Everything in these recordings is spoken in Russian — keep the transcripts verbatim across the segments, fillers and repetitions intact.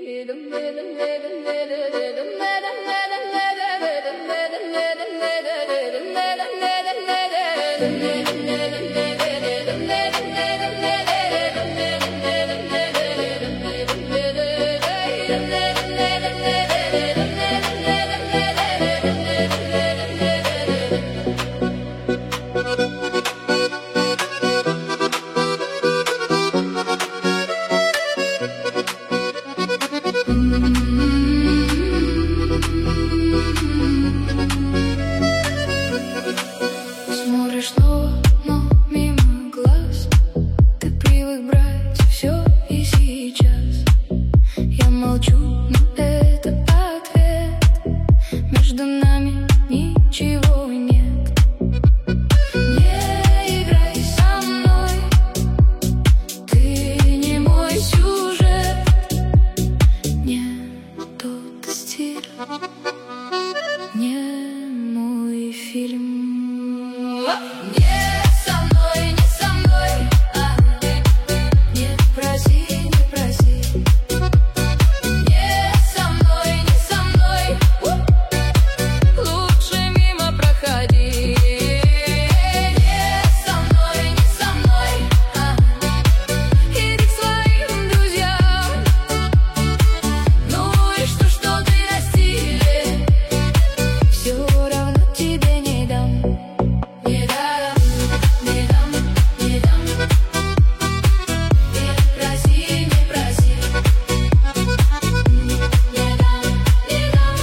Смотришь снова, но мимо глаз. Ты привык брать все и сейчас. Я молчу, но это ответ. Между нами ничего нет. Не играй со мной, ты не мой сюжет. Не тот стиль, не мой фильм. Не со мной, не со мной, а не проси, не проси. Не со мной, не со мной, лучше мимо проходи. Не со мной, не со мной, а иди к своим друзьям. Ну и что, что ты на стиле, все равно тебе не дам. Не дам, не дам, не дам. Не проси, не проси. Не дам, не дам.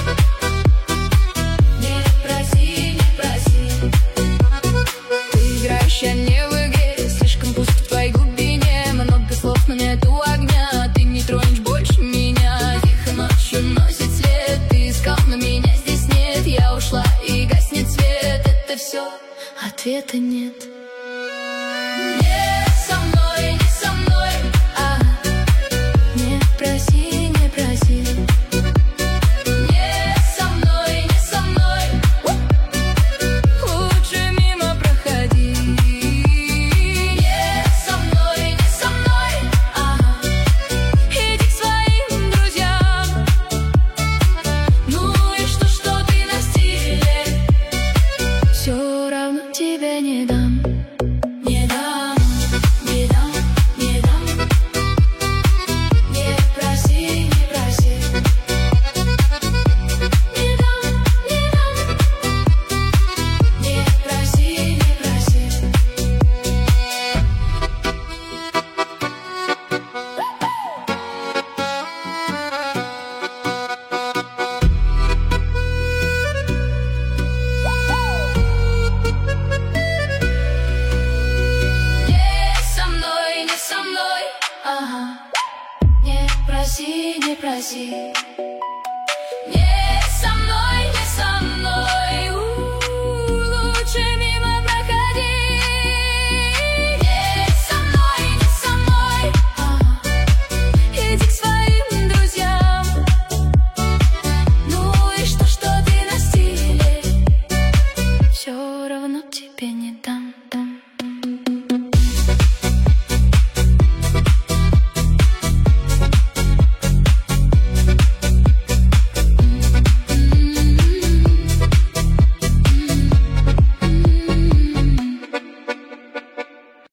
Не проси, не проси. Ты играешь, я не в игре. Слишком пусто в твоей глубине. Много слов, но нету огня. Ты не тронешь больше меня. Тихо ночью носит след. Ты искал, но меня здесь нет. Я ушла и гаснет свет. Это все, ответа нет. Не со мной, не со мной, а не проси, не проси. Не со мной, не со мной, лучше мимо проходи. Не со мной, не со мной, а иди к своим друзьям. Ну и что, что ты на стиле, все равно тебе не дам. Не дам, не дам, не дам. Не проси, не проси. Не дам, не дам. Не проси, не проси. Не со мной, не со мной, ага. Не проси, не проси.